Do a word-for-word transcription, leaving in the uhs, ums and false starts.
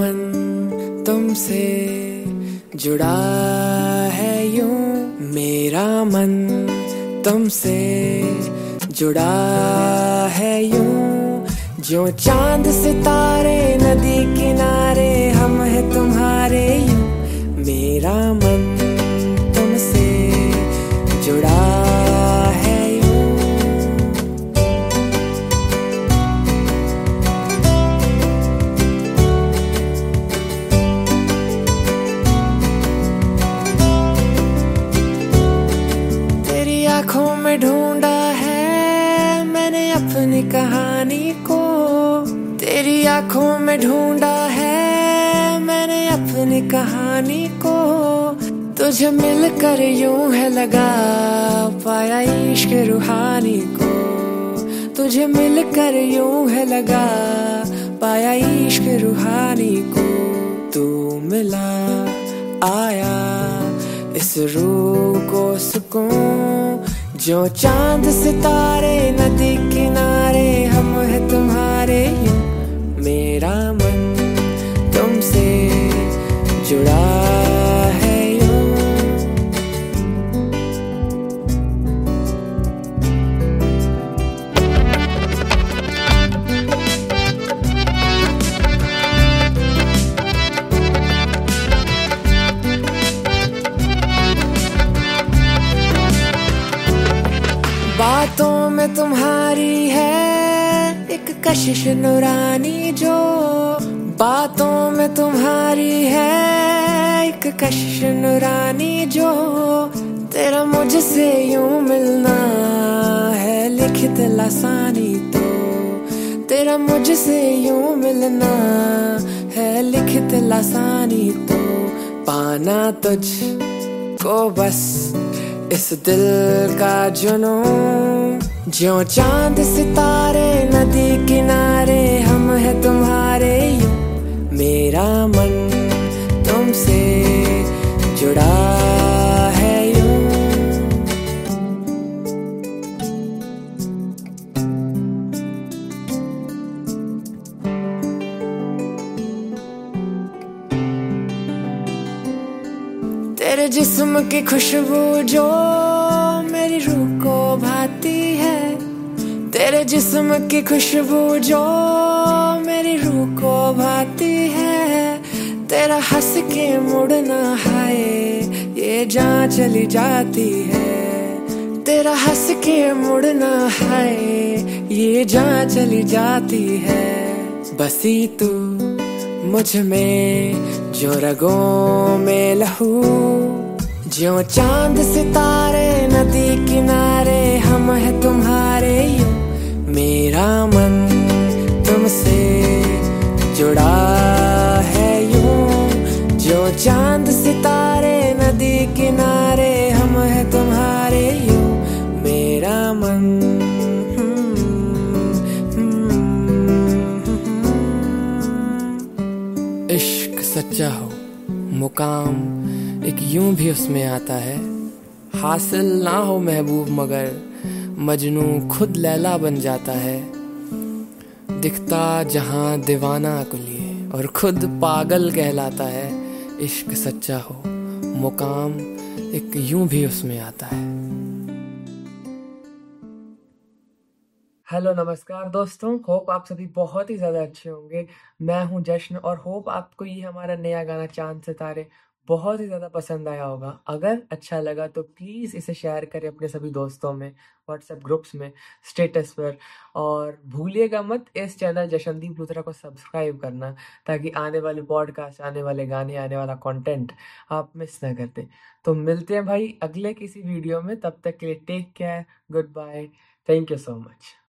मन तुमसे जुड़ा है यूं, मेरा मन तुमसे जुड़ा है यूं, जो चांद सितारे नदी किनारे हम हैं तुम्हारे यूं, मेरा मन तुमसे जुड़ा है यूं। तेरी आंखों में ढूंढा है मैंने अपनी कहानी को, तेरी आंखों में ढूंढा है मैंने अपनी कहानी को, तुझे मिलकर यूं है लगा पाया इश्क रूहानी को, तुझे मिलकर यूं है लगा पाया इश्क रूहानी को। तू मिला आया इस रूह को सुकून, जो चांद सितारे नदी किनारे हम हैं तुम्हारे यूं, मेरा मन तुमसे जुड़ा है यूं। बातों में तुम्हारी है एक कशिश नूरानी, जो बातों में तुम्हारी है एक कशिश नूरानी, जो तेरा मुझसे यूं मिलना है लिखित लासानी, तो तेरा मुझसे यूं मिलना है लिखित लासानी, तो पाना तुझ को बस इस दिल का जुनून, जो चांद सितारे नदी किनारे हम हैं तुम्हारे यूं, मेरा मन तुमसे जुड़ा है यूं। तेरे जिस्म की खुशबू जो मेरी रूह को भाती है, तेरे जिस्म की खुशबू जो मेरी रूह को भाती है, तेरा हंस के मुड़ना है ये जान चली जाती है, तेरा हंस के मुड़ना है ये जान चली जाती है। बसी तू मुझ में जो रगों में लहू, जो चांद सितारे नदी किनारे हम हैं तुम्हारे यूं, मेरा मन तुमसे जुड़ा है यूं, जो चांद सितारे नदी किनारे हम हैं तुम्हारे यूं, मेरा मन। इश्क सच्चा हो मुकाम एक यूं भी उसमें आता है, हासिल ना हो महबूब मगर मजनू खुद लैला बन जाता है, दिखता जहां दीवाना कुलिए और खुद पागल कहलाता है। इश्क सच्चा हो मुकाम एक यूं भी उसमें आता है। हेलो नमस्कार दोस्तों, होप आप सभी बहुत ही ज़्यादा अच्छे होंगे। मैं हूं जश्न और होप आपको ये हमारा नया गाना चांद सितारे बहुत ही ज़्यादा पसंद आया होगा। अगर अच्छा लगा तो प्लीज़ इसे शेयर करें अपने सभी दोस्तों में, व्हाट्सएप ग्रुप्स में, स्टेटस पर, और भूलिएगा मत इस चैनल जशनदीप लूथरा को सब्सक्राइब करना, ताकि आने वाले पॉडकास्ट, आने वाले गाने, आने वाला कंटेंट आप मिस ना करते। तो मिलते हैं भाई अगले किसी वीडियो में, तब तक के लिए take care, goodbye, thank you so much.